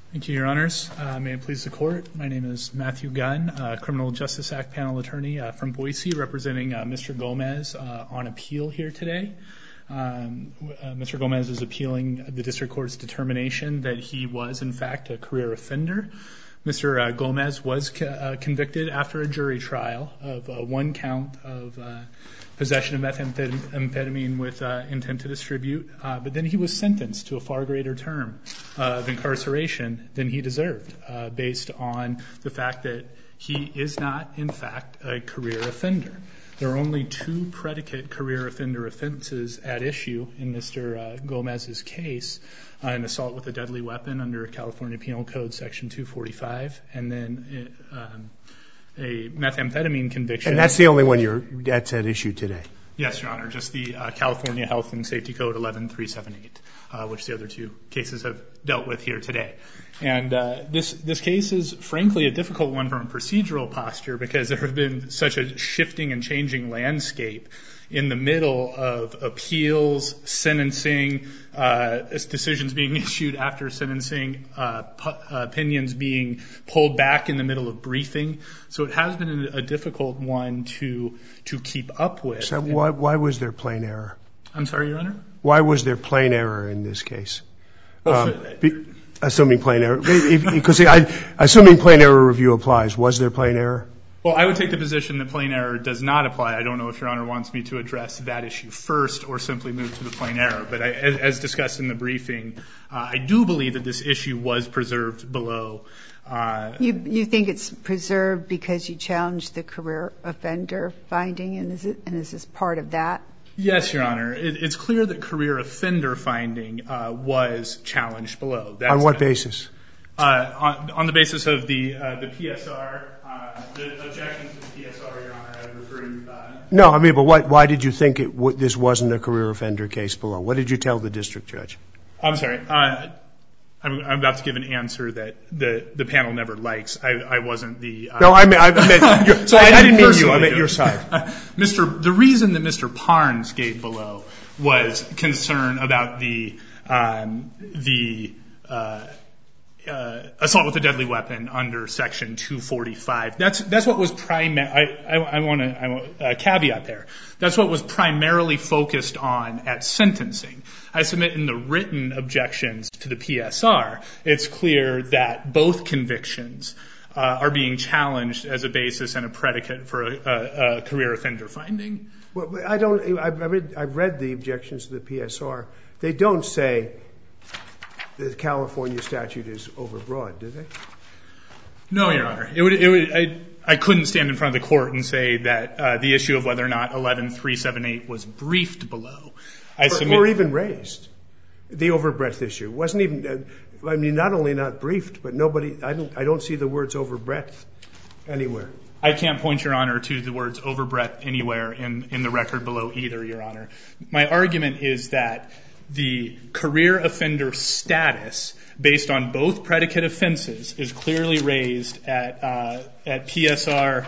Thank you, Your Honors. May it please the Court. My name is Matthew Gunn, Criminal Justice Act panel attorney from Boise, representing Mr. Gomez on appeal here today. Mr. Gomez is appealing the District Court's determination that he was, in fact, a career offender. Mr. Gomez was convicted after a jury trial of one count of possession of methamphetamine with intent to distribute, but then he was sentenced to a far greater term of incarceration than he deserved, based on the fact that he is not, in fact, a career offender. There are only two predicate career offender offenses at issue in Mr. Gomez's case: an assault with a deadly weapon under California Penal Code Section 245, and then a methamphetamine conviction. And that's the only one that's at issue today? Yes, Your Honor, just the California Health and Safety Code 11378, which the other two cases have dealt with here today. And this case is, frankly, a difficult one from a procedural posture, because there have been such a shifting and changing landscape in the middle of appeals, sentencing, decisions being issued after sentencing, opinions being pulled back in the middle of briefing. So it has been a difficult one to keep up with. So why was there plain error? I'm sorry, Your Honor? Why was there plain error in this case? Assuming plain error, because assuming plain error review applies, was there plain error? Well, I would take the position that plain error does not apply. I don't know if Your Honor wants me to address that issue first or simply move to the plain error. But as discussed in the briefing, I do believe that this issue was preserved below. You think it's preserved because you challenged the career offender finding, and is this part of that? Yes, Your Honor. It's clear that career offender finding was challenged below. On what basis? On the basis of the PSR, the objections to the PSR, Your Honor, I would refer you back. No, I mean, but why did you think this wasn't a career offender case below? What did you tell the district judge? I'm sorry. I'm about to give an answer that the panel never likes. I wasn't the... No, I meant... So I didn't mean you. I meant your side. The reason that Mr. Parnes gave below was concern about the assault with a deadly weapon under Section 245. That's what was I want to caveat there. That's what was primarily focused on at sentencing. I submit in the written objections to the PSR, it's clear that both convictions are being challenged as a basis and a predicate for a career offender finding. Well, I've read the objections to the PSR. They don't say the California statute is overbroad, do they? No, Your Honor. I couldn't stand in front of the court and say that the issue of whether or not 11378 was briefed below. Or even raised. The overbreadth issue wasn't even. I mean, not only not briefed, but nobody. I don't see the words overbreadth anywhere. I can't point, Your Honor, to the words overbreadth anywhere in the record below either, Your Honor. My argument is that the career offender status, based on both predicate offenses, is clearly raised at PSR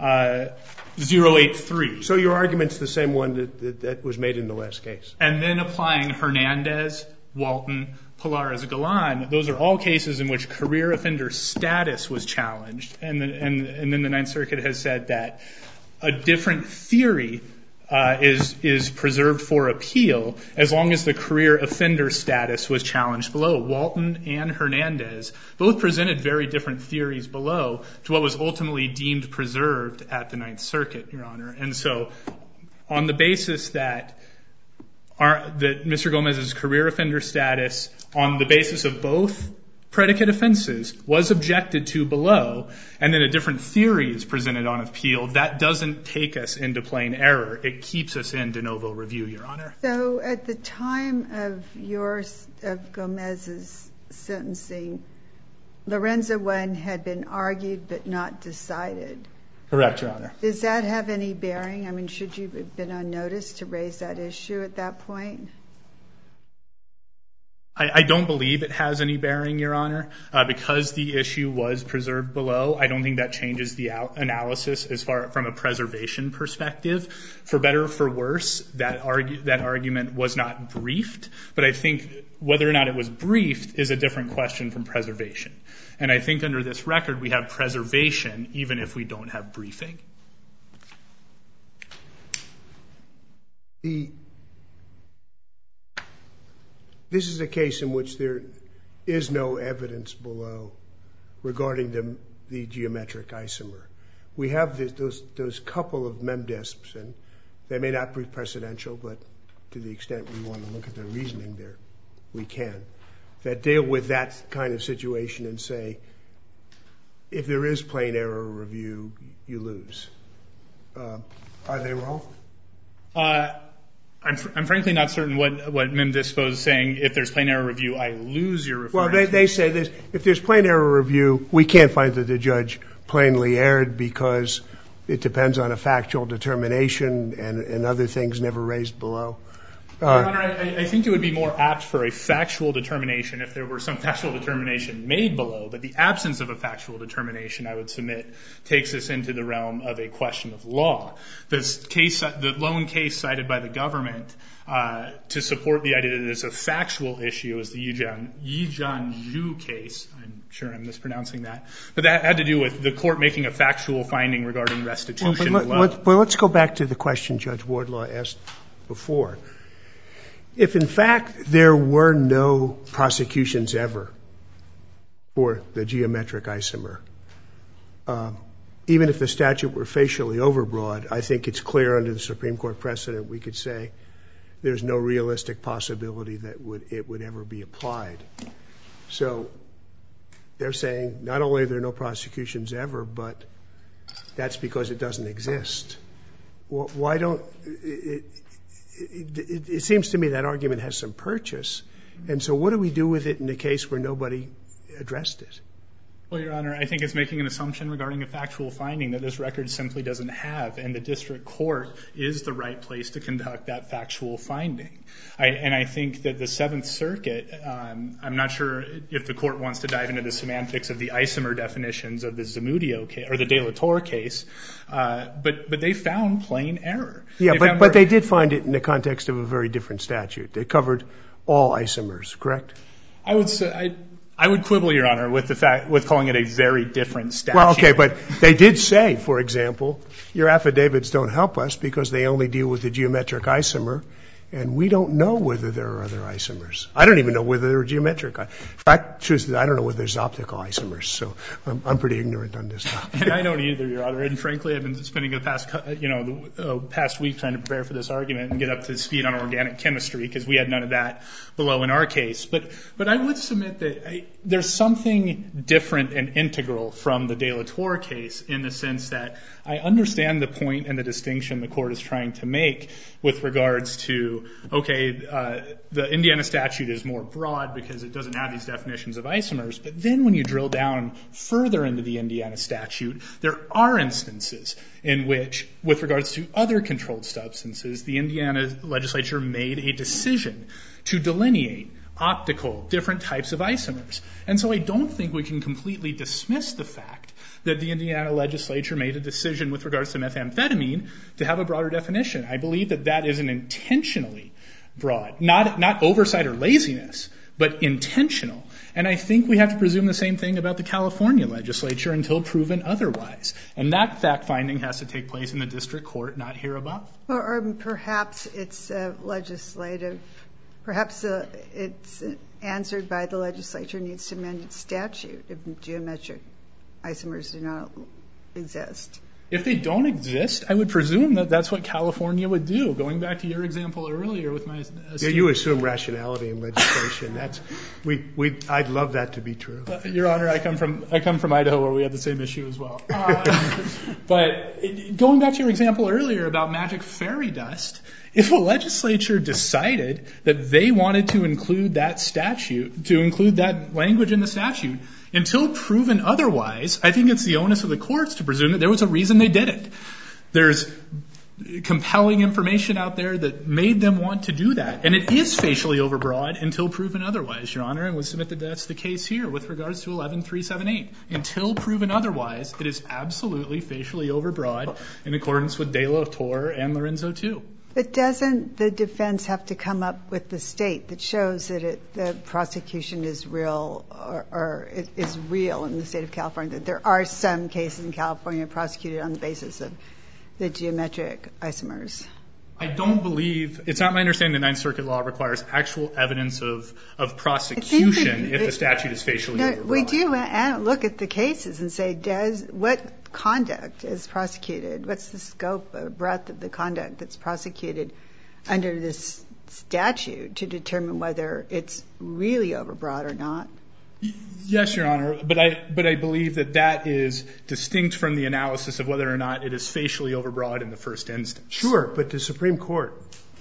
083. So your argument's the same one that was made in the last case. And then applying Hernandez, Walton, Polaris-Galan, those are all cases in which career offender status was challenged. And then the Ninth Circuit has said that a different theory is preserved for appeal as long as the career offender status was challenged below. Walton and Hernandez both presented very different theories below to what was ultimately deemed preserved at the Ninth Circuit, Your Honor. And so on the basis that Mr. Gomez's career offender status, on the basis of both predicate offenses, was objected to below, and then a different theory is presented on appeal, that doesn't take us into plain error. It keeps us in de novo review, Your Honor. So at the time of Gomez's sentencing, Lorenzo 1 had been argued but not decided. Correct, Your Honor. Does that have any bearing? I mean, should you have been on notice to raise that issue at that point? I don't believe it has any bearing, Your Honor, because the issue was preserved below. I don't think that changes the analysis as far from a preservation perspective. For better or for worse, that argument was not briefed, but I think whether or not it was briefed is a different question from preservation. And I think under this record we have preservation even if we don't have briefing. This is a case in which there is no evidence below regarding the geometric isomer. We have those couple of memdisps, and they may not be precedential, but to the extent we want to look at their reasoning there, we can, that deal with that kind of situation and say, if there is plain error review, you lose. Are they wrong? I'm frankly not certain what MemDispo is saying. If there's plain error review, I lose your reference. Well, they say this. If there's plain error review, we can't find that the judge plainly erred because it depends on a factual determination and other things never raised below. Your Honor, I think it would be more apt for a factual determination if there were some factual determination made below, but the absence of a factual determination, I would submit, takes us into the realm of a question of law. The lone case cited by the government to support the idea that it's a factual issue is the Yijianzhu case. I'm sure I'm mispronouncing that. But that had to do with the court making a factual finding regarding restitution. Well, let's go back to the question Judge Wardlaw asked before. If, in fact, there were no prosecutions ever for the geometric isomer, even if the statute were facially overbroad, I think it's clear under the Supreme Court precedent we could say there's no realistic possibility that it would ever be applied. So they're saying not only are there no prosecutions ever, but that's because it doesn't exist. Why don't it seems to me that argument has some purchase, and so what do we do with it in a case where nobody addressed it? Well, Your Honor, I think it's making an assumption regarding a factual finding that this record simply doesn't have, and the district court is the right place to conduct that factual finding. And I think that the Seventh Circuit, I'm not sure if the court wants to dive into the semantics of the isomer definitions of the Zamudio case, or the De La Torre case, but they found plain error. Yeah, but they did find it in the context of a very different statute. They covered all isomers, correct? I would say I would quibble, Your Honor, with calling it a very different statute. Well, okay, but they did say, for example, your affidavits don't help us because they only deal with the geometric isomer, and we don't know whether there are other isomers. I don't even know whether they're geometric. In fact, truthfully, I don't know whether there's optical isomers, so I'm pretty ignorant on this topic. And I don't either, Your Honor. And frankly, I've been spending the past week trying to prepare for this argument and get up to speed on organic chemistry because we had none of that below in our case. But I would submit that there's something different and integral from the De La Torre case in the sense that I understand the point and the distinction the court is trying to make with regards to, okay, the Indiana statute is more broad because it doesn't have these definitions of isomers. But then when you drill down further into the Indiana statute, there are instances in which, with regards to other controlled substances, the Indiana legislature made a decision to delineate optical, different types of isomers. And so I don't think we can completely dismiss the fact that the Indiana legislature made a decision with regards to methamphetamine to have a broader definition. I believe that that is an intentionally broad, not oversight or laziness, but intentional. And I think we have to presume the same thing about the California legislature until proven otherwise. And that fact-finding has to take place in the district court, not here above. Or perhaps it's legislative. Perhaps it's answered by the legislature needs to amend its statute if geometric isomers do not exist. If they don't exist, I would presume that that's what California would do. Going back to your example earlier with my student. Yeah, you assume rationality in legislation. I'd love that to be true. Your Honor, I come from Idaho where we have the same issue as well. But going back to your example earlier about magic fairy dust, if a legislature decided that they wanted to include that statute, to include that language in the statute, until proven otherwise, I think it's the onus of the courts to presume that there was a reason they did it. There's compelling information out there that made them want to do that. And it is facially overbroad until proven otherwise, Your Honor, and we submit that that's the case here with regards to 11378. Until proven otherwise, it is absolutely facially overbroad in accordance with De La Torre and Lorenzo too. But doesn't the defense have to come up with the state that shows that the prosecution is real or it is real in the state of California, that there are some cases in California prosecuted on the basis of the geometric isomers? I don't believe, it's not my understanding the Ninth Circuit law requires actual evidence of prosecution if the statute is facially overbroad. We do look at the cases and say, what conduct is prosecuted? What's the scope or breadth of the conduct that's prosecuted under this statute to determine whether it's really overbroad or not? Yes, Your Honor, but I believe that is distinct from the analysis of whether or not it is facially overbroad in the first instance. Sure, but the Supreme Court,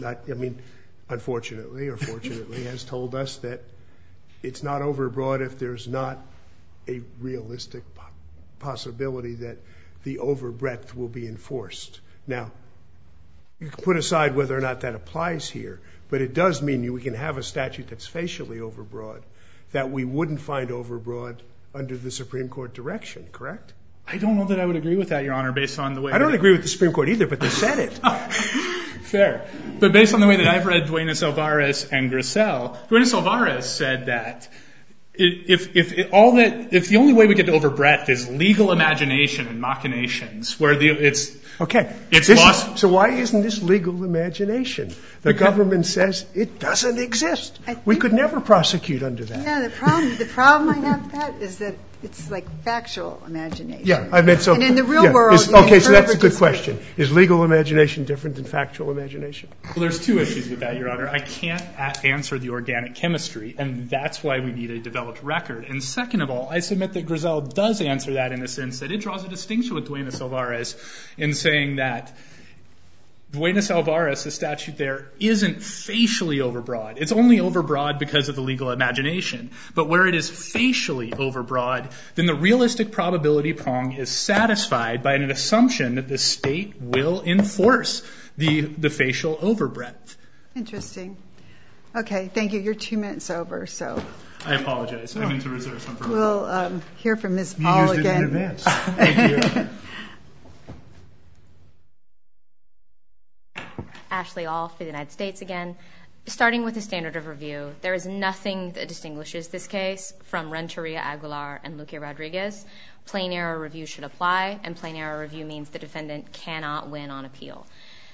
unfortunately or fortunately, has told us that it's not overbroad if there's not a realistic possibility that the overbreadth will be enforced. Now, you can put aside whether or not that applies here, but it does mean we can have a statute that's facially overbroad that we wouldn't find overbroad under the Supreme Court direction, correct? I don't know that I would agree with that, Your Honor, based on the way... I don't agree with the Supreme Court either, but they said it. Fair. But based on the way that I've read Duenas-Alvarez and Grisel, Duenas-Alvarez said that if the only way we get to overbreadth is legal imagination and machinations, where it's lost... So why isn't this legal imagination? The government says it doesn't exist. We could never prosecute under that. Yeah, the problem I have with that is that it's like factual imagination. Yeah, I meant so. And in the real world... Okay, so that's a good question. Is legal imagination different than factual imagination? Well, there's two issues with that, Your Honor. I can't answer the organic chemistry, and that's why we need a developed record. And second of all, I submit that Grisel does answer that in the sense that it draws a distinction with Duenas-Alvarez in saying that Duenas-Alvarez, the statute there, isn't facially overbroad. It's only overbroad because of the legal imagination. But where it is facially overbroad, then the realistic probability prong is satisfied by an assumption that the state will enforce the facial overbreadth. Interesting. Okay, thank you. You're 2 minutes over, so... I apologize. I meant to reserve some for... We'll hear from Ms. Paul again. You used it in advance. Thank you. Ashley All for the United States again. Starting with the standard of review, there is nothing that distinguishes this case from Renteria Aguilar and Luque Rodriguez. Plain error review should apply, and plain error review means the defendant cannot win on appeal.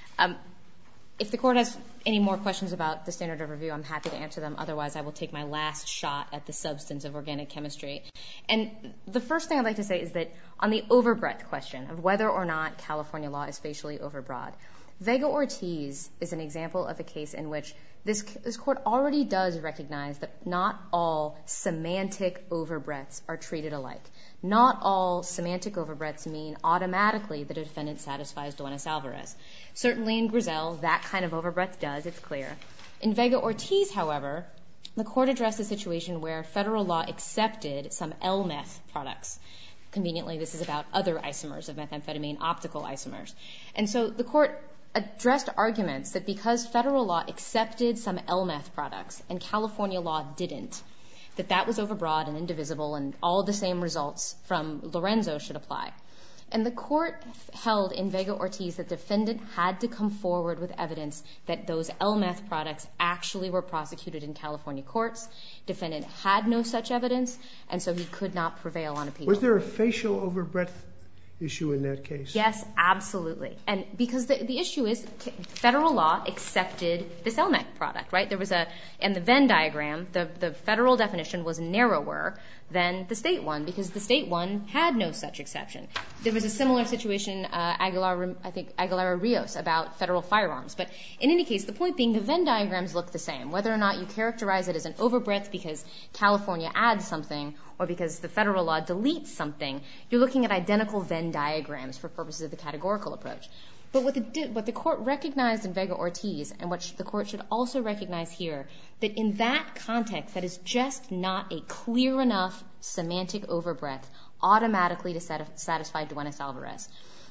If the court has any more questions about the standard of review, I'm happy to answer them. Otherwise, I will take my last shot at the substance of organic chemistry. And the first thing I'd like to say is that on the overbreadth question of whether or not California law is facially overbroad, Vega-Ortiz is an example of a case in which this court already does recognize that not all semantic overbreadths are treated alike. Not all semantic overbreadths mean automatically the defendant satisfies Duenas-Alvarez. Certainly in Grisel, that kind of overbreadth does, it's clear. In Vega-Ortiz, however, the court addressed a situation where federal law accepted some L-meth products. Conveniently, this is about other isomers of methamphetamine, optical isomers. And so the court addressed arguments that because federal law accepted some L-meth products and California law didn't, that was overbroad and indivisible and all the same results from Lorenzo should apply. And the court held in Vega-Ortiz that the defendant had to come forward with evidence that those L-meth products actually were prosecuted in California courts. Defendant had no such evidence, and so he could not prevail on appeal. Was there a facial overbreadth issue in that case? Yes, absolutely. And because the issue is federal law accepted this L-meth product, right? There was in the Venn diagram, the federal definition was narrower than the state one because the state one had no such exception. There was a similar situation, Aguilar-Rios, about federal firearms. But in any case, the point being the Venn diagrams look the same. Whether or not you characterize it as an overbreadth because California adds something or because the federal law deletes something, you're looking at identical Venn diagrams for purposes of the categorical approach. But what the court recognized in Vega-Ortiz, and what the court should also recognize here, that in that context, that is just not a clear enough semantic overbreadth automatically to satisfy Duenas-Alvarez.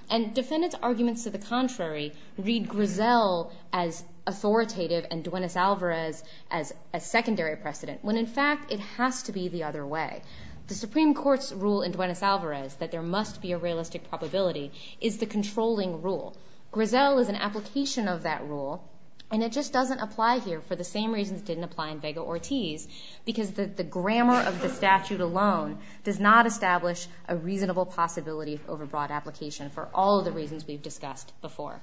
And defendants' arguments to the contrary read Grisel as authoritative and Duenas-Alvarez as a secondary precedent, when in fact it has to be the other way. The Supreme Court's rule in Duenas-Alvarez that there must be a realistic probability is the controlling rule. Grisel is an application of that rule, and it just doesn't apply here for the same reasons it didn't apply in Vega-Ortiz, because the grammar of the statute alone does not establish a reasonable possibility of overbroad application for all of the reasons we've discussed before.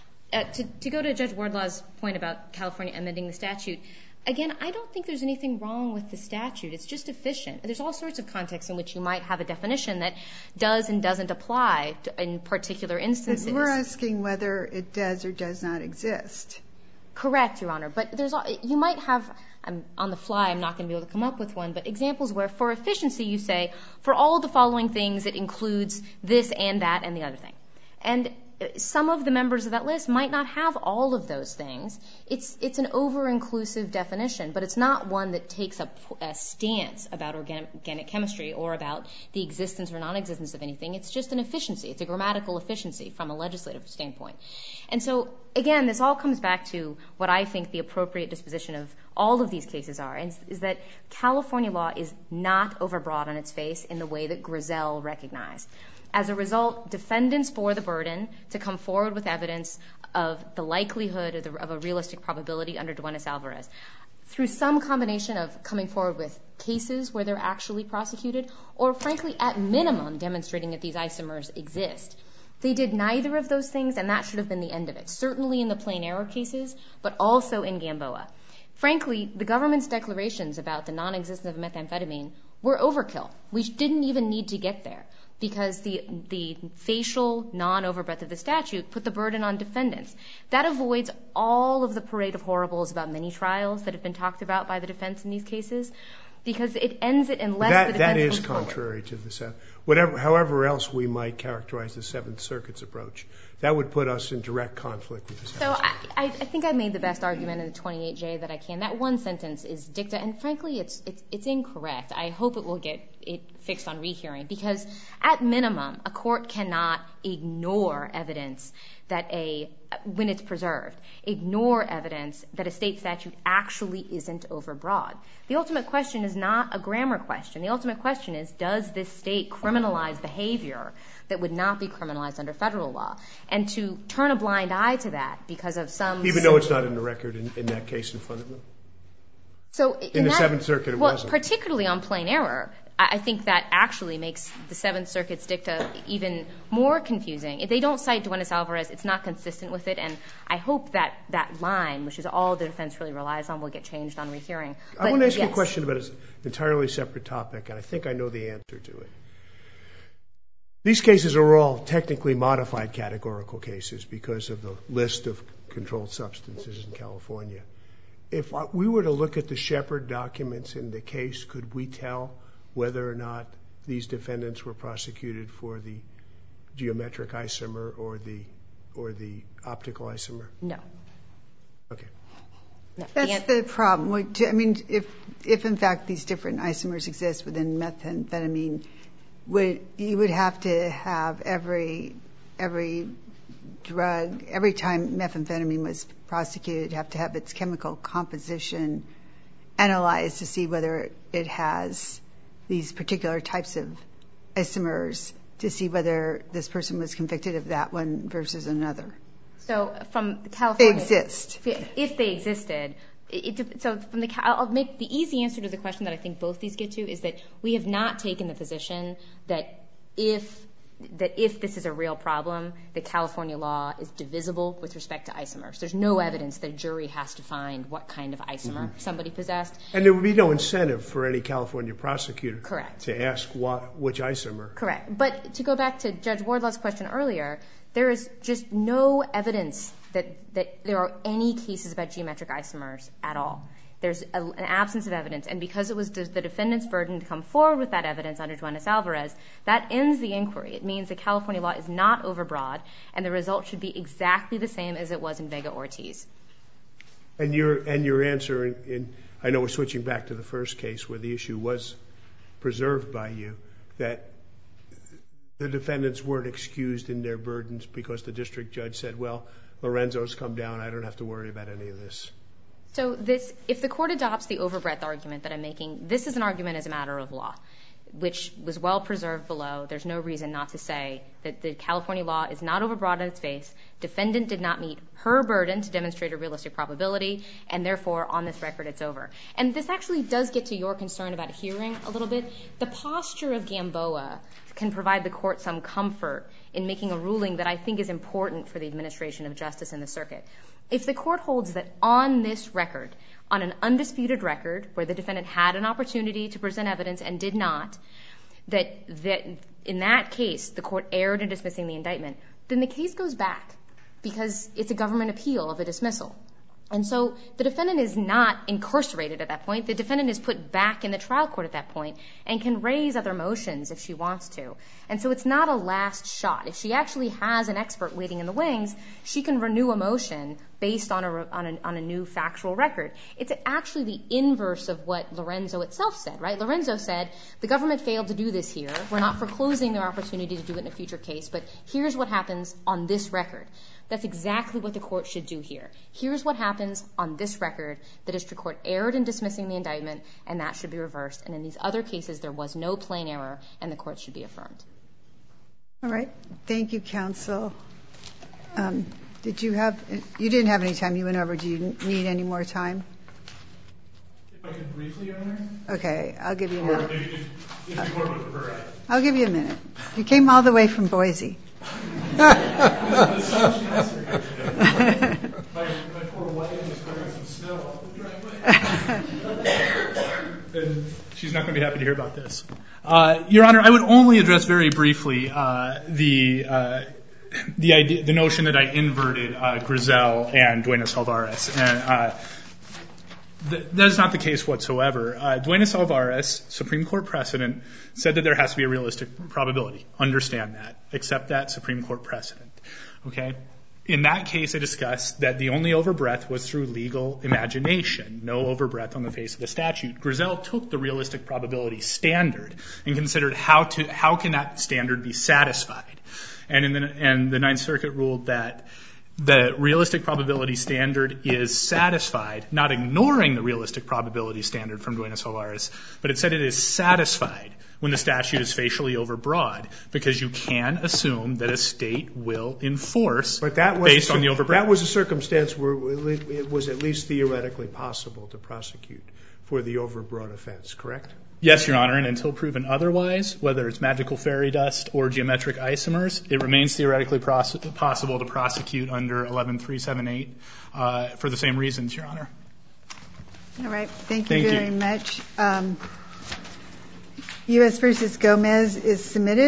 To go to Judge Wardlaw's point about California amending the statute, again, I don't think there's anything wrong with the statute. It's just efficient. There's all sorts of contexts in which you might have a definition that does and doesn't apply in particular instances. But we're asking whether it does or does not exist. Correct, Your Honor. But you might have, on the fly, I'm not going to be able to come up with one, but examples where for efficiency you say, for all of the following things, it includes this and that and the other thing. And some of the members of that list might not have all of those things. It's an over-inclusive definition, but it's not one that takes a stance about organic chemistry or about the existence or non-existence of anything. It's just an efficiency. It's a grammatical efficiency from a legislative standpoint. And so, again, this all comes back to what I think the appropriate disposition of all of these cases are, is that California law is not overbroad on its face in the way that Grisel recognized. As a result, defendants bore the burden to come forward with evidence of the likelihood of a realistic probability under Duenas-Alvarez through some combination of coming forward with cases where they're actually prosecuted or, frankly, at minimum, demonstrating that these isomers exist. They did neither of those things, and that should have been the end of it, certainly in the plain error cases, but also in Gamboa. Frankly, the government's declarations about the non-existence of methamphetamine were overkill. We didn't even need to get there, because the facial non-overbreadth of the statute put the burden on defendants. That avoids all of the parade of horribles about many trials that have been talked about by the defense in these cases, because it ends it unless the defense that is comes forward. contrary to the however else we might characterize the Seventh Circuit's approach. That would put us in direct conflict with the Seventh Circuit. So I think I made the best argument in the 28J that I can. That one sentence is dicta, and frankly, it's incorrect. I hope it will get it fixed on rehearing, because at minimum, a court cannot ignore evidence that when it's preserved, ignore evidence that a state statute actually isn't overbroad. The ultimate question is not a grammar question. The ultimate question is, does this state criminalize behavior that would not be criminalized under federal law? And to turn a blind eye to that because of some... Even though it's not in the record in that case in front of them? So in the Seventh Circuit, it wasn't. Particularly on plain error, I think that actually makes the Seventh Circuit's dicta even more confusing. If they don't cite Duenas-Alvarez, it's not consistent with it, and I hope that line, which is all the defense really relies on, will get changed on rehearing. I want to ask you a question about an entirely separate topic, and I think I know the answer to it. These cases are all technically modified categorical cases because of the list of controlled substances in California. If we were to look at the Shepard documents in the case, could we tell whether or not these defendants were prosecuted for the geometric isomer or the optical isomer? No. Okay. No. That's the problem. I mean, if in fact these different isomers exist within methamphetamine, you would have to have every drug, every time methamphetamine was prosecuted, have to have its chemical composition analyzed to see whether it has these particular types of isomers, to see whether this person was convicted of that one versus another. So from California... They exist. If they existed... I'll make the easy answer to the question that I think both these get to is that we have not taken the position that if this is a real problem, that California law is divisible with respect to isomers. There's no evidence that a jury has to find what kind of isomer somebody possessed. And there would be no incentive for any California prosecutor Correct. to ask which isomer. Correct. But to go back to Judge Wardlaw's question earlier, there is just no evidence that there are any cases about geometric isomers at all. There's an absence of evidence, and because it was the defendant's burden to come forward with that evidence under Duenas-Alvarez, that ends the inquiry. It means that California law is not overbroad, and the result should be exactly the same as it was in Vega-Ortiz. And your answer, I know we're switching back to the first case where the issue was preserved by you, that the defendants weren't excused in their burdens because the district judge said, well, Lorenzo's come down, I don't have to worry about any of this? So if the court adopts the overbreadth argument that I'm making, this is an argument as a matter of law, which was well preserved below. There's no reason not to say that the California law is not overbroad in its face. Defendant did not meet her burden to demonstrate a realistic probability, and therefore, on this record, it's over. And this actually does get to your concern about hearing a little bit. The posture of Gamboa can provide the court some comfort in making a ruling that I think is important for the administration of justice in the circuit. If the court holds that on this record, on an undisputed record where the defendant had an opportunity to present evidence and did not, that in that case the court erred in dismissing the indictment, then the case goes back because it's a government appeal of a dismissal. And so the defendant is not incarcerated at that point. The defendant is put back in the trial court at that point and can raise other motions if she wants to. And so it's not a last shot. If she actually has an expert waiting in the wings, she can renew a motion based on a new factual record. It's actually the inverse of what Lorenzo itself said, right? Lorenzo said, the government failed to do this here. We're not foreclosing their opportunity to do it in a future case, but here's what happens on this record. That's exactly what the court should do here. Here's what happens on this record. The district court erred in dismissing the indictment, and that should be reversed. And in these other cases, there was no plain error, and the court should be affirmed. All right. Thank you, counsel. You didn't have any time you went over. Do you need any more time? If I could briefly, Your Honor. Okay. I'll give you a minute. If the court would prefer it. I'll give you a minute. You came all the way from Boise. My poor wife is wearing some snow off the driveway. And she's not going to be happy to hear about this. Your Honor, I would only address very briefly the notion that I inverted Grisel and Duenas-Alvarez. And that is not the case whatsoever. Duenas-Alvarez, Supreme Court precedent, said that there has to be a realistic probability. Understand that. Accept that Supreme Court precedent. Okay? In that case, I discussed that the only overbreadth was through legal imagination. No overbreadth on the face of the statute. Grisel took the realistic probability standard and considered how can that standard be satisfied. And the Ninth Circuit ruled that the realistic probability standard is satisfied, not ignoring the realistic probability standard from Duenas-Alvarez, but it said it is satisfied when the statute is facially overbroad, because you can assume that a state will enforce based on the overbreadth. That was a circumstance where it was at least theoretically possible to prosecute for the overbroad offense, correct? Yes, Your Honor, and until proven otherwise, whether it's magical fairy dust or geometric isomers, it remains theoretically possible to prosecute under 11378 for the same reasons, Your Honor. All right. Thank you very much. U.S. v. Gomez is submitted.